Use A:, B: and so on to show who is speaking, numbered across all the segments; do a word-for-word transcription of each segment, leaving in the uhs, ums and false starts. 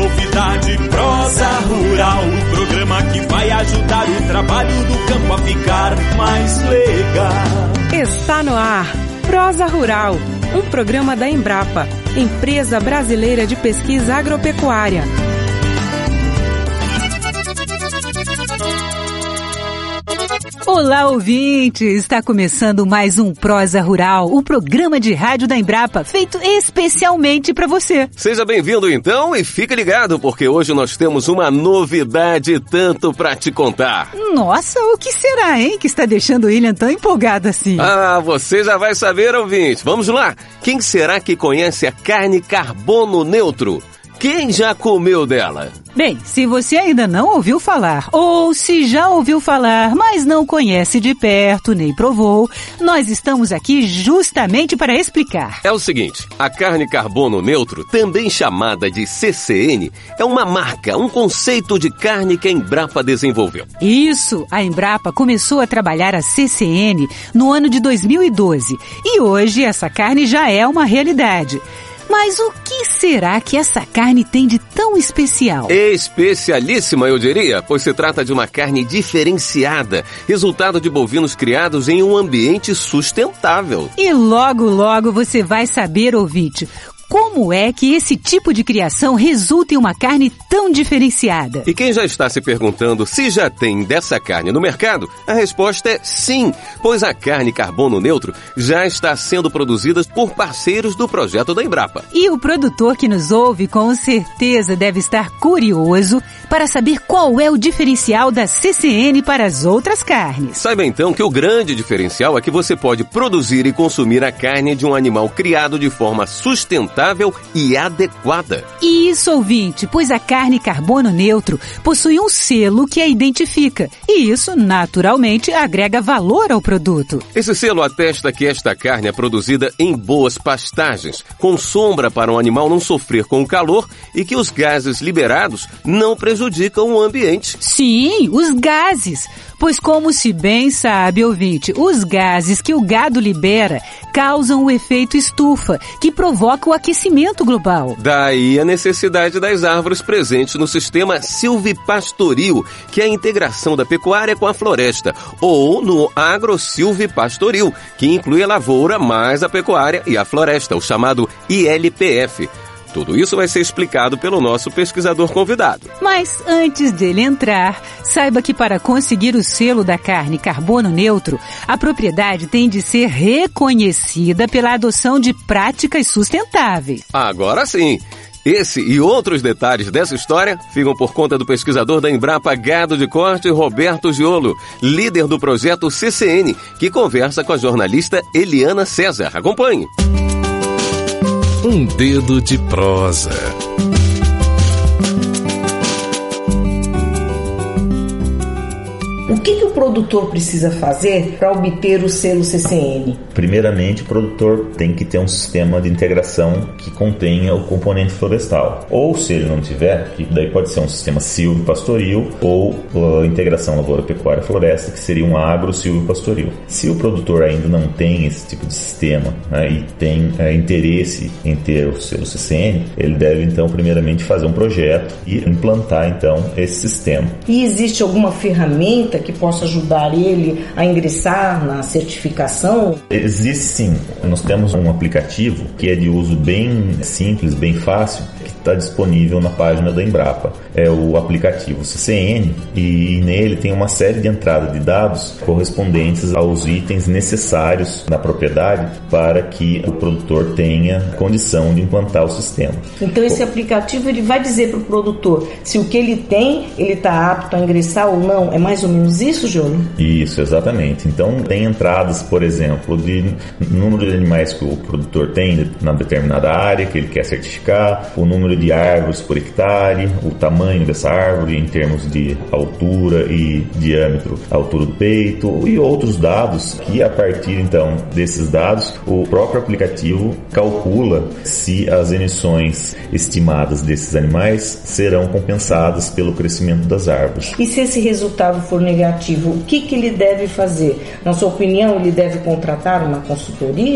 A: novidade, Prosa Rural, o programa que vai ajudar o trabalho do campo a ficar mais legal.
B: Está no ar, Prosa Rural, um programa da Embrapa, Empresa Brasileira de Pesquisa Agropecuária.
C: Olá, ouvinte! Está começando mais um Prosa Rural, o programa de rádio da Embrapa, feito especialmente para você.
D: Seja bem-vindo então e fique ligado, porque hoje nós temos uma novidade tanto para te contar.
C: Nossa, o que será, hein, que está deixando o William tão empolgado assim?
D: Ah, você já vai saber, ouvinte. Vamos lá! Quem será que conhece a carne carbono neutro? Quem já comeu dela?
C: Bem, se você ainda não ouviu falar, ou se já ouviu falar, mas não conhece de perto nem provou, nós estamos aqui justamente para explicar.
D: É o seguinte, a carne carbono neutro, também chamada de C C N, é uma marca, um conceito de carne que a Embrapa desenvolveu.
C: Isso, a Embrapa começou a trabalhar a C C N no ano de dois mil e doze e hoje essa carne já é uma realidade. Mas o que será que essa carne tem de tão especial?
D: Especialíssima, eu diria, pois se trata de uma carne diferenciada, resultado de bovinos criados em um ambiente sustentável.
C: E logo, logo você vai saber, ouvinte, como é que esse tipo de criação resulta em uma carne tão diferenciada?
D: E quem já está se perguntando se já tem dessa carne no mercado, a resposta é sim, pois a carne carbono neutro já está sendo produzida por parceiros do projeto da Embrapa.
C: E o produtor que nos ouve com certeza deve estar curioso para saber qual é o diferencial da C C N para as outras carnes.
D: Saiba então que o grande diferencial é que você pode produzir e consumir a carne de um animal criado de forma sustentável e adequada.
C: Isso, ouvinte, pois a carne carbono neutro possui um selo que a identifica e isso, naturalmente, agrega valor ao produto.
D: Esse selo atesta que esta carne é produzida em boas pastagens, com sombra para o animal não sofrer com o calor e que os gases liberados não prejudicam o ambiente.
C: Sim, os gases. Pois como se bem sabe, ouvinte, os gases que o gado libera causam o efeito estufa, que provoca o aquecimento global.
D: Daí a necessidade das árvores presentes no sistema silvipastoril, que é a integração da pecuária com a floresta, ou no agrosilvipastoril, que inclui a lavoura mais a pecuária e a floresta, o chamado I L P F. Tudo isso vai ser explicado pelo nosso pesquisador convidado.
C: Mas antes dele entrar, saiba que para conseguir o selo da carne carbono neutro, a propriedade tem de ser reconhecida pela adoção de práticas sustentáveis.
D: Agora sim! Esse e outros detalhes dessa história ficam por conta do pesquisador da Embrapa Gado de Corte, Roberto Giolo, líder do projeto C C N, que conversa com a jornalista Eliana César. Acompanhe!
E: Um dedo de prosa.
F: O que, que o produtor precisa fazer para obter o selo C C N?
G: Primeiramente, o produtor tem que ter um sistema de integração que contenha o componente florestal. Ou, se ele não tiver, que daí pode ser um sistema silvopastoril ou a integração lavoura-pecuária-floresta, que seria um agro-silvopastoril. Se o produtor ainda não tem esse tipo de sistema, né, e tem é, interesse em ter o selo C C N, ele deve, então, primeiramente fazer um projeto e implantar, então, esse sistema.
F: E existe alguma ferramenta que possa ajudar ele a ingressar na certificação?
G: Existe sim. Nós temos um aplicativo que é de uso bem simples, bem fácil, que está disponível na página da Embrapa. É o aplicativo C C N e nele tem uma série de entradas de dados correspondentes aos itens necessários na propriedade para que o produtor tenha condição de implantar o sistema.
F: Então esse aplicativo ele vai dizer para o produtor se o que ele tem, ele está apto a ingressar ou não. É mais ou menos isso, Júlio?
G: Isso, exatamente. Então tem entradas, por exemplo, de número de animais que o produtor tem na determinada área que ele quer certificar, o número de árvores por hectare, o tamanho dessa árvore em termos de altura e diâmetro, altura do peito e outros dados que, a partir então desses dados, o próprio aplicativo calcula se as emissões estimadas desses animais serão compensadas pelo crescimento das árvores.
F: E se esse resultado for negativo, o que, que ele deve fazer? Na sua opinião, ele deve contratar uma consultoria?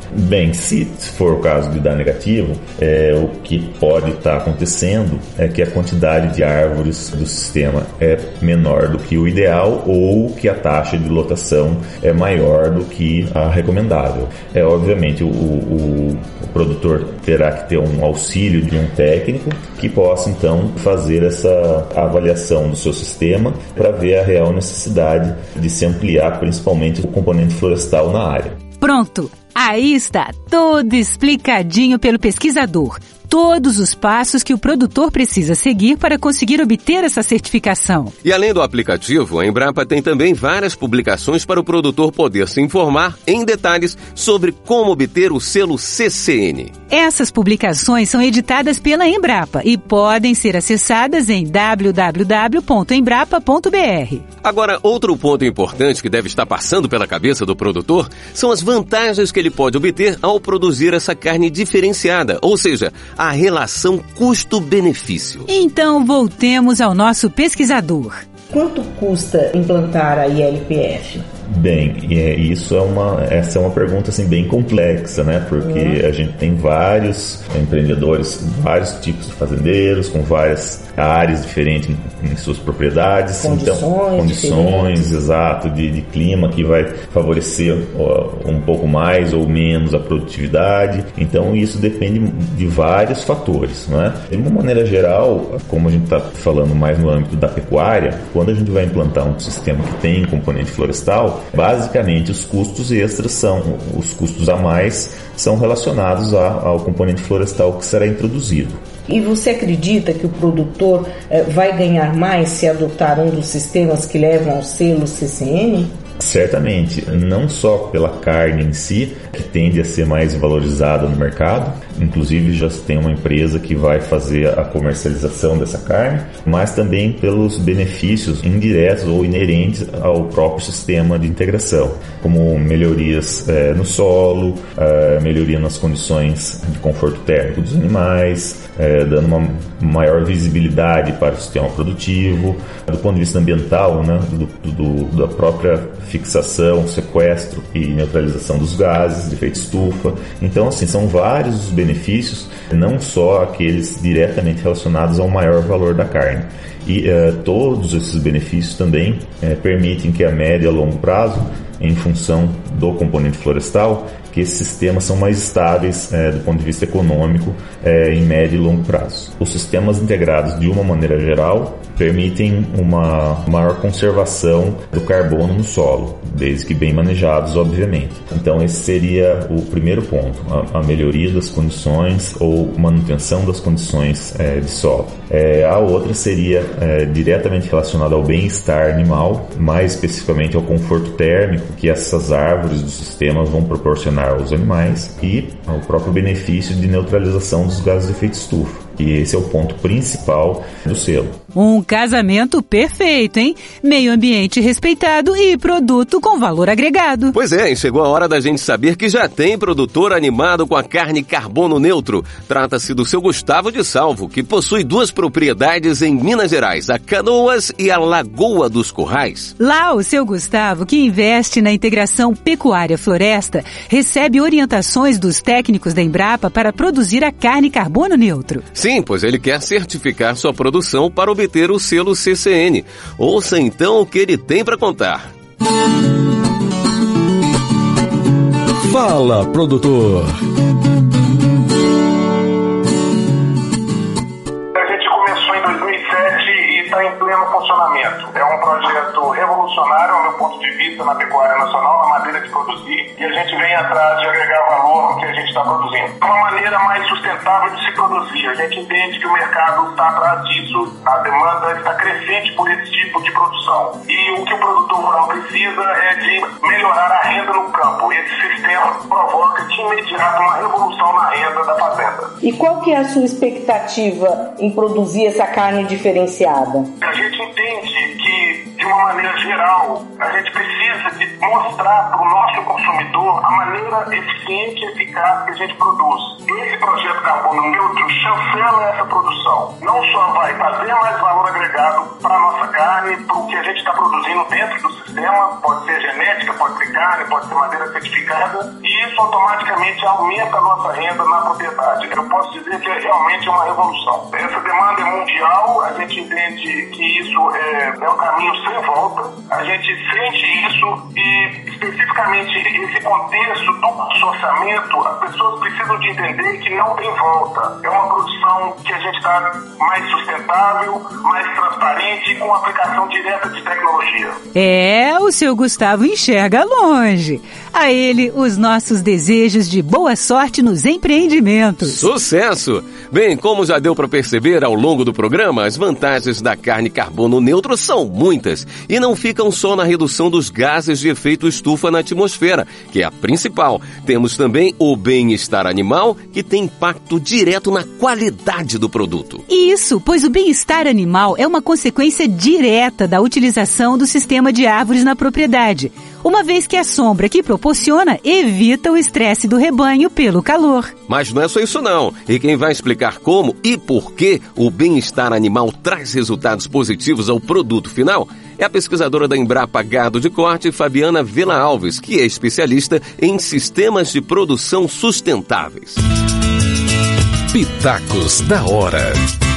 G: Bem, se for o caso de dar negativo, é, o que pode estar acontecendo é que a quantidade de árvores do sistema é menor do que o ideal ou que a taxa de lotação é maior do que a recomendável. É, obviamente, o, o, o produtor terá que ter um auxílio de um técnico que possa, então, fazer essa avaliação do seu sistema para ver a real necessidade de se ampliar, principalmente o componente florestal na área.
C: Pronto! Aí está, tudo explicadinho pelo pesquisador. Todos os passos que o produtor precisa seguir para conseguir obter essa certificação.
D: E além do aplicativo, a Embrapa tem também várias publicações para o produtor poder se informar em detalhes sobre como obter o selo C C N.
C: Essas publicações são editadas pela Embrapa e podem ser acessadas em w w w ponto embrapa ponto b r.
D: Agora, outro ponto importante que deve estar passando pela cabeça do produtor são as vantagens que ele pode obter ao produzir essa carne diferenciada, ou seja, a relação custo-benefício.
C: Então, voltemos ao nosso pesquisador.
F: Quanto custa implantar a I L P F?
G: Bem, isso é uma, essa é uma pergunta assim, bem complexa, né? Porque uhum. a gente tem vários empreendedores, vários tipos de fazendeiros, com várias áreas diferentes em, em suas propriedades.
F: Condições,
G: então, condições exato, de, de clima que vai favorecer ó, um pouco mais ou menos a produtividade. Então, isso depende de vários fatores, né? De uma maneira geral, como a gente está falando mais no âmbito da pecuária, quando a gente vai implantar um sistema que tem componente florestal, basicamente os custos extras são, os custos a mais são relacionados a, ao componente florestal que será introduzido.
F: E você acredita que o produtor eh, vai ganhar mais se adotar um dos sistemas que levam ao selo C C N?
G: Certamente, não só pela carne em si, que tende a ser mais valorizada no mercado, inclusive já tem uma empresa que vai fazer a comercialização dessa carne, mas também pelos benefícios indiretos ou inerentes ao próprio sistema de integração, como melhorias é, no solo, é, melhoria nas condições de conforto térmico dos animais, é, dando uma maior visibilidade para o sistema produtivo, do ponto de vista ambiental, né, do, do, da própria fixação, sequestro e neutralização dos gases de efeito estufa. Então, assim, são vários os benefícios, não só aqueles diretamente relacionados ao maior valor da carne. E uh, todos esses benefícios também uh, permitem que a médio e a longo prazo, em função do componente florestal, que esses sistemas são mais estáveis é, do ponto de vista econômico é, em médio e longo prazo. Os sistemas integrados, de uma maneira geral, permitem uma maior conservação do carbono no solo, desde que bem manejados, obviamente. Então, esse seria o primeiro ponto, a, a melhoria das condições ou manutenção das condições é, de solo. É, a outra seria é, diretamente relacionada ao bem-estar animal, mais especificamente ao conforto térmico que essas árvores do sistema vão proporcionar aos animais e ao próprio benefício de neutralização dos gases de efeito estufa. E esse é o ponto principal do selo.
C: Um casamento perfeito, hein? Meio ambiente respeitado e produto com valor agregado.
D: Pois é, e chegou a hora da gente saber que já tem produtor animado com a carne carbono neutro. Trata-se do seu Gustavo de Salvo, que possui duas propriedades em Minas Gerais, a Canoas e a Lagoa dos Currais.
C: Lá, o seu Gustavo, que investe na integração pecuária-floresta, recebe orientações dos técnicos da Embrapa para produzir a carne carbono neutro.
D: Sim, pois ele quer certificar sua produção para obter o selo C C N. Ouça então o que ele tem para contar.
E: Fala, produtor!
H: A gente começou em dois mil e sete e está em pleno funcionamento. É um projeto revolucionário, ao meu ponto de vista, na pecuária nacional, na maneira de produzir, e a gente vem atrás de agregar valor no que a gente está produzindo. É uma maneira mais sustentável de se produzir. A gente entende que o mercado está atrás disso, a demanda está crescente por esse tipo de produção. E o que o produtor rural precisa é de melhorar a renda no campo. Esse sistema provoca de imediato uma revolução na renda da fazenda.
F: E qual que é a sua expectativa em produzir essa carne diferenciada?
H: A gente entende que, de uma maneira geral, a gente precisa de mostrar para o nosso consumidor a maneira eficiente e eficaz que a gente produz. Esse projeto Carbono Neutro chancela essa produção. Não só vai trazer mais valor agregado para a nossa carne, carne para o que a gente está produzindo dentro do sistema, pode ser genética, pode ser carne, pode ser madeira certificada, e isso automaticamente aumenta a nossa renda na propriedade. Eu posso dizer que é realmente uma revolução. Essa demanda é mundial, a gente entende que isso é, é um caminho sem volta, a gente sente isso e, especificamente, esse contexto do consorciamento, as pessoas precisam de entender que não tem volta. É uma produção que a gente está mais sustentável, mais transparente e com aplicação direta de tecnologia.
C: É, o seu Gustavo enxerga longe. A ele, os nossos desejos de boa sorte nos empreendimentos.
D: Sucesso! Bem, como já deu para perceber ao longo do programa, as vantagens da carne carbono neutro são muitas e não ficam só na redução dos gases de efeito estufa na atmosfera, que é a principal. Temos também o bem-estar animal, que tem impacto direto na qualidade do produto.
C: Isso, pois o bem-estar animal é uma consequência direta da utilização do sistema de árvores na propriedade, uma vez que a sombra que proporciona evita o estresse do rebanho pelo calor.
D: Mas não é só isso não, e quem vai explicar como e por que o bem-estar animal traz resultados positivos ao produto final é a pesquisadora da Embrapa Gado de Corte, Fabiana Vila Alves, que é especialista em sistemas de produção sustentáveis.
E: Pitacos da hora.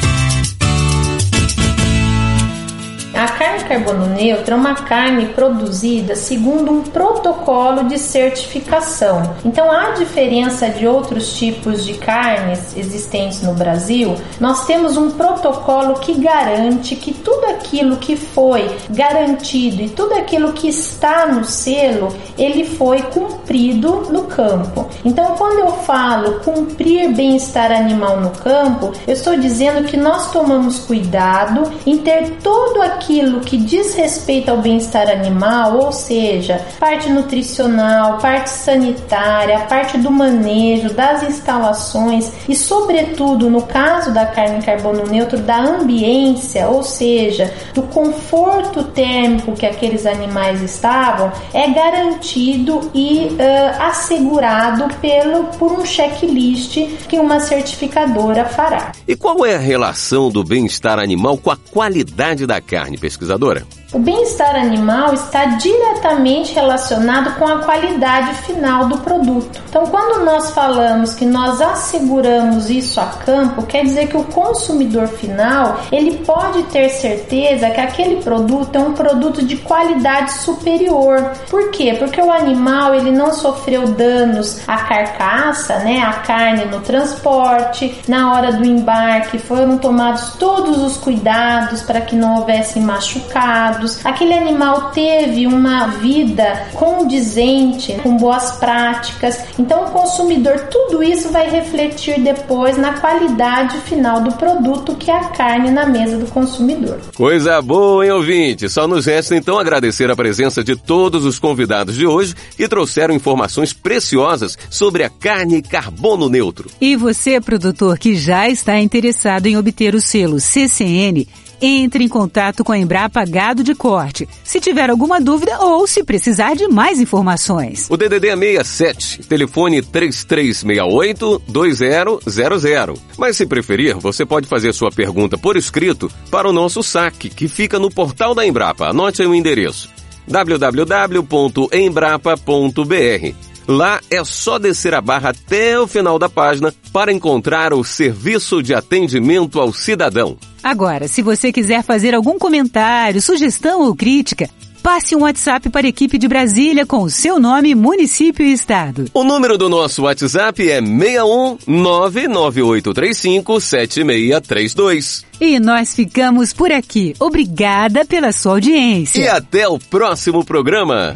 I: A carne carbono neutra é uma carne produzida segundo um protocolo de certificação. Então, à diferença de outros tipos de carnes existentes no Brasil, nós temos um protocolo que garante que tudo aquilo que foi garantido e tudo aquilo que está no selo, ele foi cumprido no campo. Então, quando eu falo cumprir bem-estar animal no campo, eu estou dizendo que nós tomamos cuidado em ter todo aquilo aquilo que diz respeito ao bem-estar animal, ou seja, parte nutricional, parte sanitária, parte do manejo, das instalações e, sobretudo, no caso da carne carbono neutro, da ambiência, ou seja, do conforto térmico que aqueles animais estavam, é garantido e uh, assegurado pelo, por um checklist que uma certificadora fará.
D: E qual é a relação do bem-estar animal com a qualidade da carne, pesquisadora?
I: O bem-estar animal está diretamente relacionado com a qualidade final do produto. Então, quando nós falamos que nós asseguramos isso a campo, quer dizer que o consumidor final, ele pode ter certeza que aquele produto é um produto de qualidade superior. Por quê? Porque o animal, ele não sofreu danos à carcaça, né, à carne no transporte, na hora do embarque foram tomados todos os cuidados para que não houvessem machucados. Aquele animal teve uma vida condizente, com boas práticas. Então, o consumidor, tudo isso vai refletir depois na qualidade final do produto, que é a carne na mesa do consumidor.
D: Coisa boa, hein, ouvinte? Só nos resta, então, agradecer a presença de todos os convidados de hoje que trouxeram informações preciosas sobre a carne carbono neutro.
C: E você, produtor, que já está interessado em obter o selo C C N, entre em contato com a Embrapa Gado de Corte, se tiver alguma dúvida ou se precisar de mais informações.
D: O D D D é sessenta e sete, telefone três três seis oito, dois zero zero zero. Mas se preferir, você pode fazer sua pergunta por escrito para o nosso saque, que fica no portal da Embrapa. Anote aí o endereço: w w w ponto embrapa ponto b r. Lá é só descer a barra até o final da página para encontrar o serviço de atendimento ao cidadão.
C: Agora, se você quiser fazer algum comentário, sugestão ou crítica, passe um WhatsApp para a equipe de Brasília com o seu nome, município e estado.
D: O número do nosso WhatsApp é seis um nove nove oito três cinco sete seis três dois.
C: E nós ficamos por aqui. Obrigada pela sua audiência.
D: E até o próximo programa.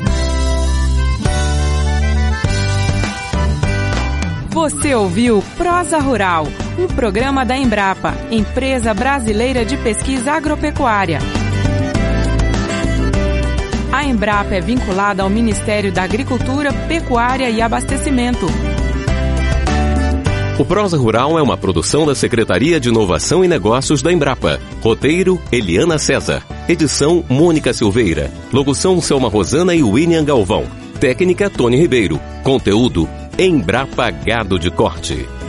B: Você ouviu Prosa Rural, um programa da Embrapa, Empresa Brasileira de Pesquisa Agropecuária. A Embrapa é vinculada ao Ministério da Agricultura, Pecuária e Abastecimento.
D: O Prosa Rural é uma produção da Secretaria de Inovação e Negócios da Embrapa. Roteiro, Eliana César. Edição, Mônica Silveira. Locução, Selma Rosana e William Galvão. Técnica, Tony Ribeiro. Conteúdo, Embrapa Gado de Corte.